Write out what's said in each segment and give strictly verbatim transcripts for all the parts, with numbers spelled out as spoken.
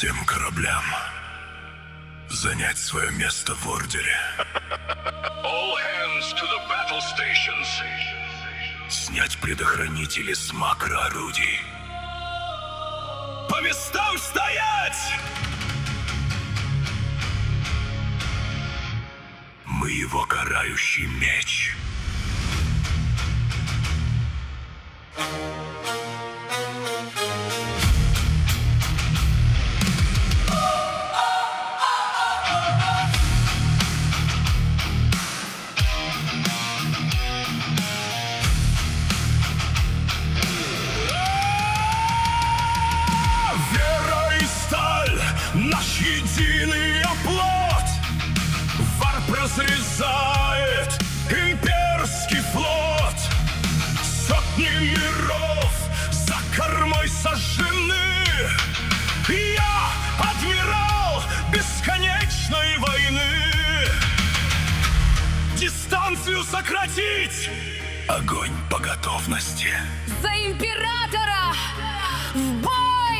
Всем кораблям занять свое место в ордере. All hands to the battle stations. Снять предохранители с макроорудий. По местам стоять! Мы его карающий меч. Наш единый оплот. Варп разрезает имперский флот. Сотни миров за кормой сожжены. Я адмирал бесконечной войны. Дистанцию сократить. Огонь по готовности. За императора! В бой!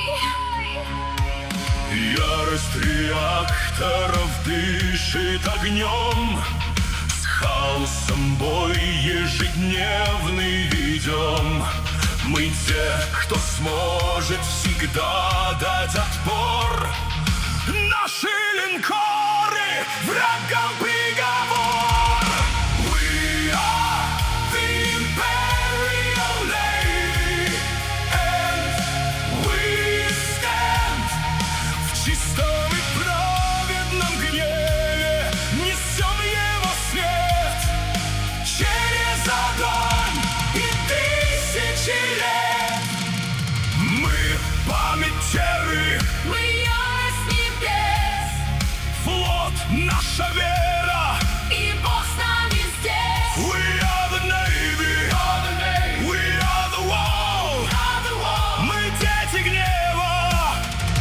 Ярость реакторов дышит огнем. С хаосом бой ежедневный ведем. Мы те, кто сможет всегда дать отпор. Наши линкоры врагам приговор. We are the Imperial Navy, and we stand. В чистом и праведном гневе несем его свет. Через огонь и тысячи лет. Мы память терры, Мы ярость небес. флот наша вера. И Бог с нами здесь. We are the Navy, we are the wall. Мы дети гнева.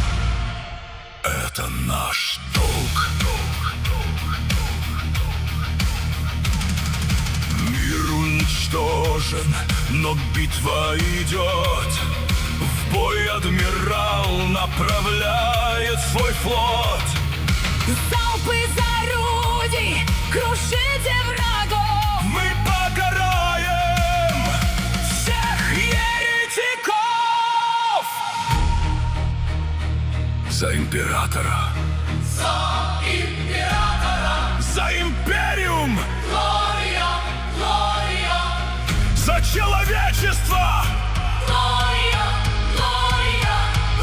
Это наш долг. Мир уничтожен, но битва идет. В бой адмирал направляет свой флот. Залпы из орудий, крушите врагов. Мы покараем всех еретиков. За императора. За императора! За империум, Глория! Глория! за человечество. Глория! Глория!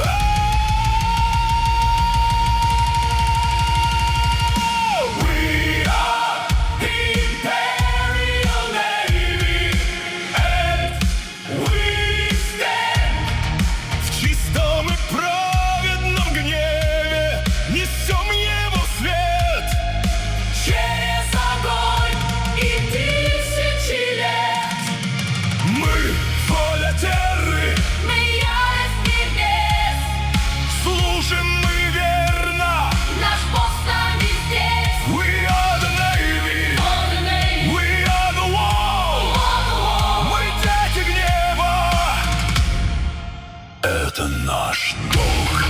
We are the Imperial Navy, and we stand. В чистом и праведном гневе несем его свет. Через огонь и тысячи лет. Мы воля терры, Мы ярость небес. служим мы верно. Наш Бог с нами здесь. We are the Navy, On the name, we are the wall. on the wall. Мы дети гнева. Это наш долг.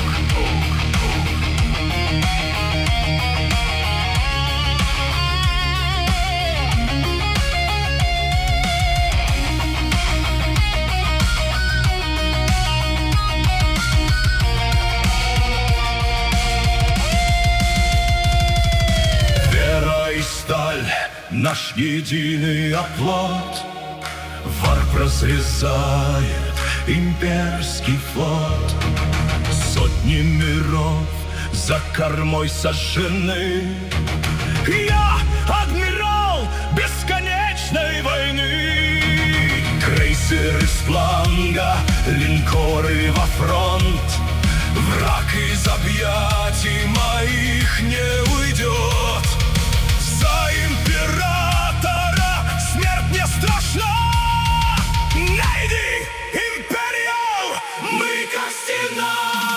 Вера и сталь, наш единый оплот. Варп разрезает имперский флот. Сотни миров за кормой сожжены. Я адмирал бесконечной войны. Крейсеры с фланга, линкоры во фронт. Враг из объятий моих не уйдет. За императора смерть не страшна. Найди Imperial, мы как стена.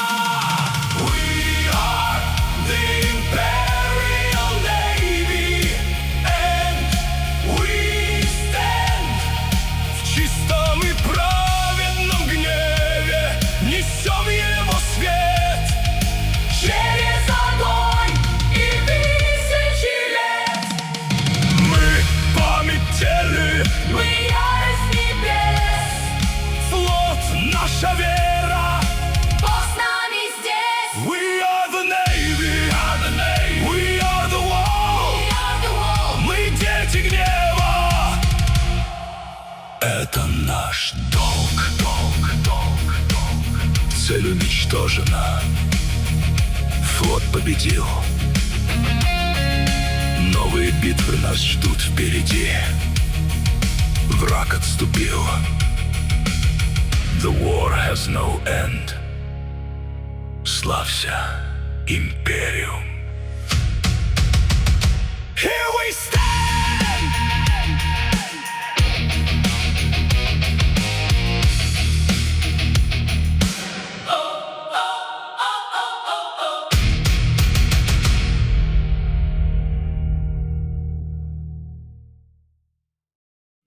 We are the Imperial Navy, and we stand. В чистом и праведном гневе несем его свет. Цель уничтожена. Флот победил. Новые битвы нас ждут впереди. Враг отступил. The war has no end. Славься, Империум. Here we stand.